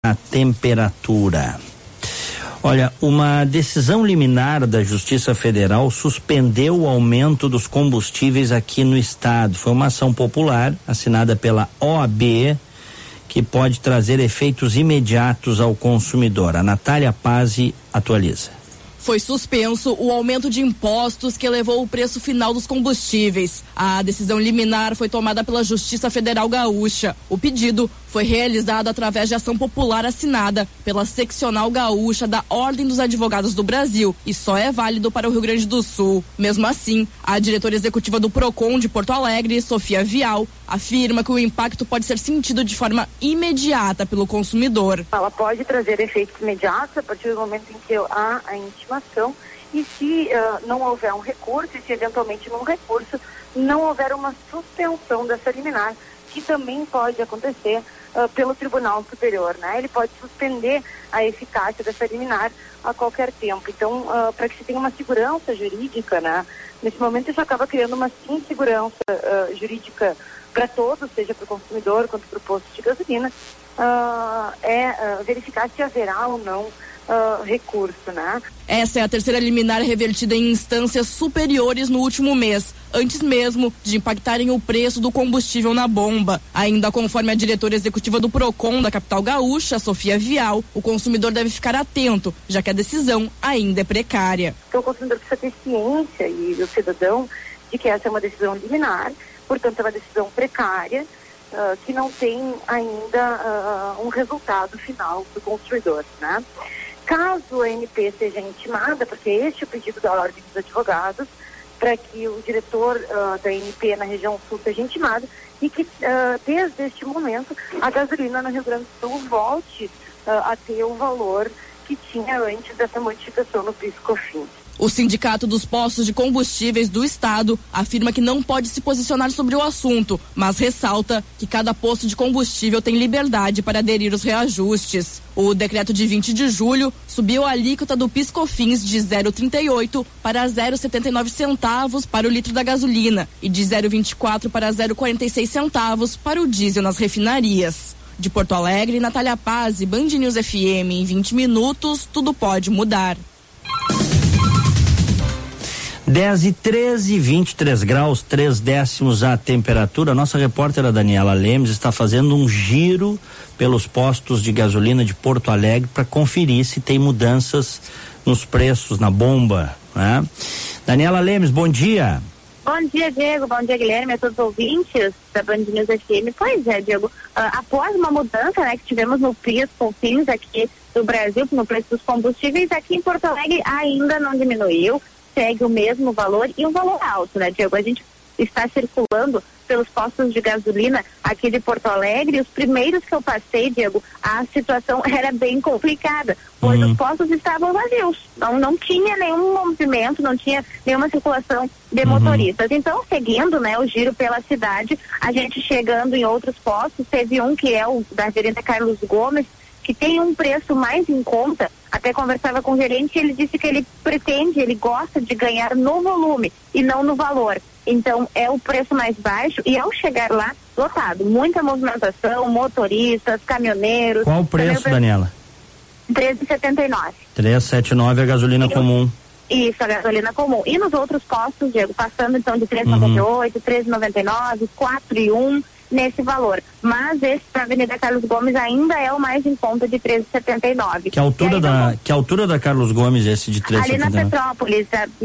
a temperatura. Olha, uma decisão liminar da Justiça Federal suspendeu o aumento dos combustíveis aqui no estado. Foi uma ação popular assinada pela OAB que pode trazer efeitos imediatos ao consumidor. A Natália Pazzi atualiza. Foi suspenso o aumento de impostos que elevou o preço final dos combustíveis. A decisão liminar foi tomada pela Justiça Federal Gaúcha. O pedido foi realizado através de ação popular assinada pela Seccional Gaúcha da Ordem dos Advogados do Brasil e só é válido para o Rio Grande do Sul. Mesmo assim, a diretora executiva do Procon de Porto Alegre, Sofia Vial, afirma que o impacto pode ser sentido de forma imediata pelo consumidor. Ela pode trazer efeitos imediatos a partir do momento em que há a intimação e se não houver um recurso e se eventualmente num recurso não houver uma suspensão dessa liminar, que também pode acontecer pelo Tribunal Superior, né? Ele pode suspender a eficácia dessa liminar a qualquer tempo. Então, para que se tenha uma segurança jurídica, né? Nesse momento isso acaba criando uma insegurança jurídica para todos, seja para o consumidor quanto para o posto de gasolina, verificar se haverá ou não recurso, né? Essa é a terceira liminar revertida em instâncias superiores no último mês, antes mesmo de impactarem o preço do combustível na bomba. Ainda conforme a diretora executiva do Procon da capital gaúcha, Sofia Vial, o consumidor deve ficar atento, já que a decisão ainda é precária. Então o consumidor precisa ter ciência, e o cidadão, de que essa é uma decisão liminar, portanto é uma decisão precária, que não tem ainda um resultado final do consumidor, né? Caso a MP seja intimada, porque este é o pedido da Ordem dos Advogados, para que o diretor da MP na região sul seja intimado e que desde este momento a gasolina no Rio Grande do Sul volte a ter o valor que tinha antes dessa modificação no PIS/COFINS. O Sindicato dos Postos de Combustíveis do Estado afirma que não pode se posicionar sobre o assunto, mas ressalta que cada posto de combustível tem liberdade para aderir aos reajustes. O decreto de 20 de julho subiu a alíquota do PIS/COFINS de 0,38 para 0,79 centavos para o litro da gasolina e de 0,24 para 0,46 centavos para o diesel nas refinarias. De Porto Alegre, Natália Pazzi, Band News FM. Em 20 minutos, tudo pode mudar. 10:13, 23 graus, 3/10 a temperatura. Nossa repórter a Daniela Lemes está fazendo um giro pelos postos de gasolina de Porto Alegre para conferir se tem mudanças nos preços, na bomba, né? Daniela Lemes, bom dia. Bom dia, Diego. Bom dia, Guilherme, a todos os ouvintes da Band News FM. Pois é, Diego, após uma mudança, né, que tivemos no PIS/COFINS aqui do Brasil, no preço dos combustíveis, aqui em Porto Alegre ainda não diminuiu. Segue o mesmo valor e um valor alto, né, Diego? A gente está circulando pelos postos de gasolina aqui de Porto Alegre e os primeiros que eu passei, Diego, a situação era bem complicada, pois os postos estavam vazios, não tinha nenhum movimento, não tinha nenhuma circulação de motoristas. Então, seguindo, né, o giro pela cidade, a gente chegando em outros postos, teve um que é o da Avenida Carlos Gomes, que tem um preço mais em conta. Até conversava com o gerente e ele disse que ele gosta de ganhar no volume e não no valor. Então é o preço mais baixo e ao chegar lá, lotado, muita movimentação, motoristas, caminhoneiros. Qual o preço, Daniela? R$13,79. 3,79 a gasolina comum. Isso, a gasolina comum. E nos outros postos, Diego, passando então de R$3,98, R$3,99, R$4,01 nesse valor. Mas esse para a Avenida Carlos Gomes ainda é o mais em conta de R$13,79. Que altura da Carlos Gomes esse de R$13,79? Ali na Petrópolis,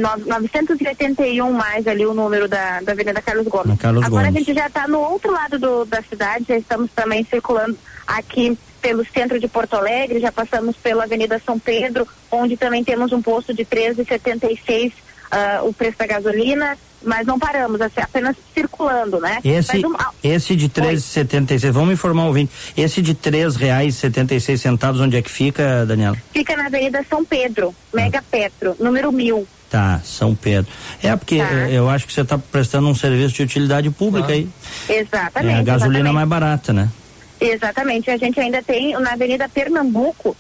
981 mais ali o número da Avenida Carlos Gomes. Agora a gente já está no outro lado da cidade, já estamos também circulando aqui pelo centro de Porto Alegre, já passamos pela Avenida São Pedro, onde também temos um posto de R$13,76 o preço da gasolina, mas não paramos, apenas circulando, né? Esse de R$13,76, vamos informar o ouvinte, esse de R$3,76, onde é que fica, Daniela? Fica na Avenida São Pedro, Mega Petro, número 1000. Tá, São Pedro. Porque eu acho que você está prestando um serviço de utilidade pública aí. Exatamente. É a gasolina mais barata, né? Exatamente, a gente ainda tem na Avenida Pernambuco,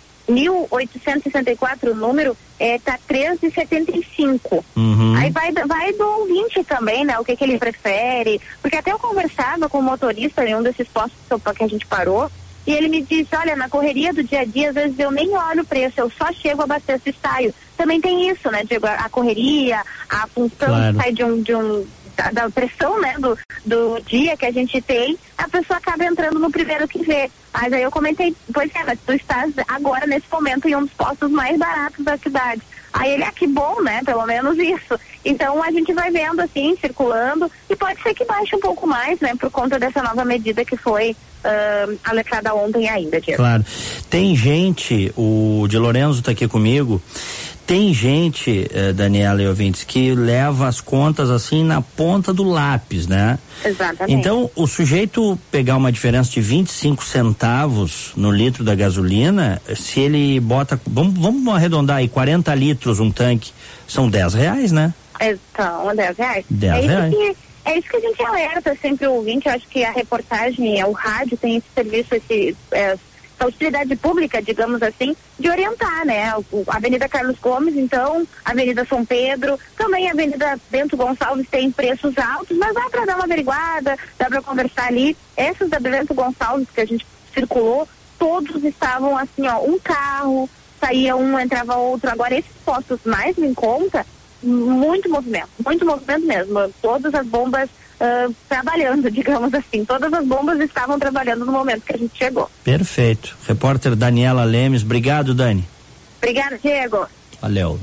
1864, o número tá R$13,75. Aí vai do ouvinte também, né? O que ele prefere, porque até eu conversava com o motorista em um desses postos que a gente parou, E ele me disse, olha, na correria do dia a dia, às vezes eu nem olho o preço, eu só chego, abasteço e saio. Também tem isso, né, Diego? A correria, a função claro. sai da pressão, né, do dia que a gente tem, a pessoa acaba entrando no primeiro que vê. Mas aí eu comentei, pois é, mas tu estás agora, nesse momento, em um dos postos mais baratos da cidade. Aí ele, que bom, né, pelo menos isso. Então a gente vai vendo assim, circulando, e pode ser que baixe um pouco mais, né, por conta dessa nova medida que foi alertada ontem ainda, Diego. Claro. Tem gente, o de Lorenzo está aqui comigo, tem gente, Daniela e ouvintes, que leva as contas assim na ponta do lápis, né? Exatamente. Então, o sujeito pegar uma diferença de 25 centavos no litro da gasolina, se ele bota, vamos arredondar aí, 40 litros um tanque, são R$10, né? Então, R$10. R$10. É isso que a gente alerta sempre o ouvinte. Eu acho que a reportagem, o rádio tem esse serviço, essa utilidade pública, digamos assim, de orientar, né? A Avenida Carlos Gomes, então, a Avenida São Pedro, também a Avenida Bento Gonçalves tem preços altos, mas dá para dar uma averiguada, dá para conversar ali. Essas da Bento Gonçalves que a gente circulou, todos estavam assim, um carro, saía um, entrava outro. Agora, esses postos mais em conta, muito movimento mesmo. Todas as bombas trabalhando, digamos assim. Todas as bombas estavam trabalhando no momento que a gente chegou. Perfeito. Repórter Daniela Lemes, obrigado, Dani. Obrigada, Diego. Valeu.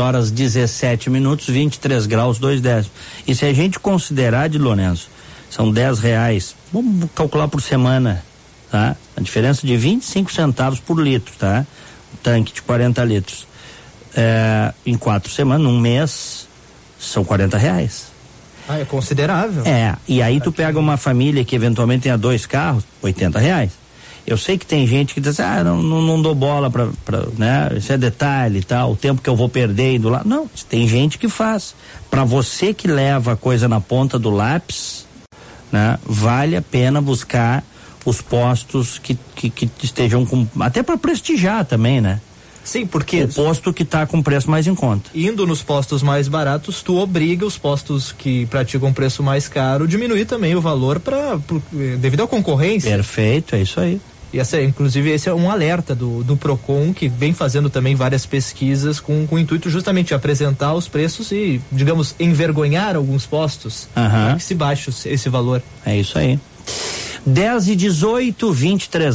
10h17, 23 graus, 2,10. E se a gente considerar, de Lorenzo, são R$10, vamos calcular por semana, tá? A diferença de 25 centavos por litro, tá? Um tanque de 40 litros. Em 4 semanas, num mês, são R$40. É considerável. E aí tu pega uma família que eventualmente tenha 2 carros, R$80. Eu sei que tem gente que diz, não dou bola pra, né? Isso é detalhe e tal, o tempo que eu vou perder indo lá. Não, tem gente que faz. Pra você que leva a coisa na ponta do lápis, né? Vale a pena buscar os postos que estejam com, até pra prestigiar também, né? Sim, porque o posto que está com preço mais em conta. Indo nos postos mais baratos, tu obriga os postos que praticam preço mais caro diminuir também o valor devido à concorrência. Perfeito, é isso aí. E inclusive esse é um alerta do Procon, que vem fazendo também várias pesquisas com o intuito justamente de apresentar os preços e, digamos, envergonhar alguns postos para que se baixe esse valor. É isso aí. 10h18, 23